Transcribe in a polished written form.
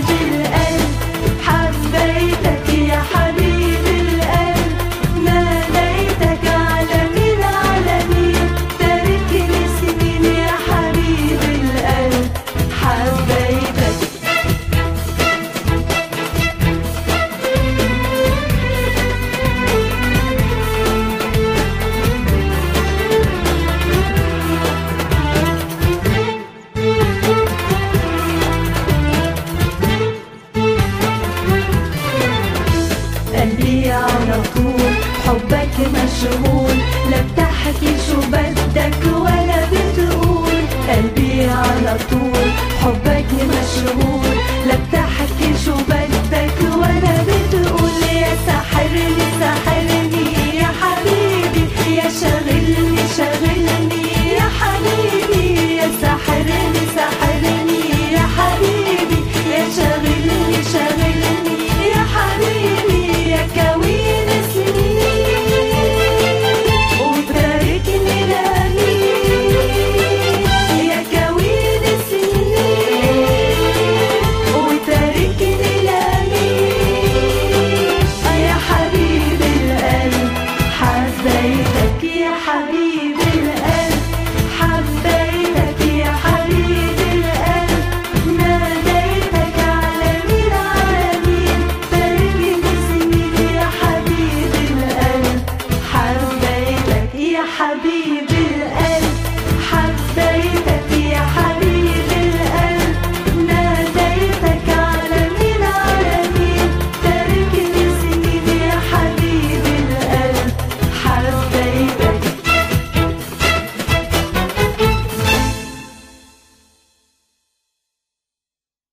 القلب، حبيتك يا حبيب القلب، ناديتك على مين على مين، تاركني سنين يا حبيب القلب، حبيتك. قلبي على طول حبك مشغول، لا بتحكي شو بدك ولا بتقول، قلبي على طول حبك مشغول، لا بتحكي شو بدك ولا بتقول، يا ساحرني ساحرني يا حبيبي، يا شاغلني شاغلني يا حبيبي، يا ساحرني ساحرني يا حبيبي، يا شاغلني شاغلني يا حبيبي، يا كوين سنين وتاركني لمين، يا كوين سنين وتاركني لمين، يا حبيب القلب حبيتك يا حبيب القلب، حبيتك يا حبيب القلب، ناديتك على مين على مين، تاركني سنين يا حبيب القلب، حبيتك يا حبيب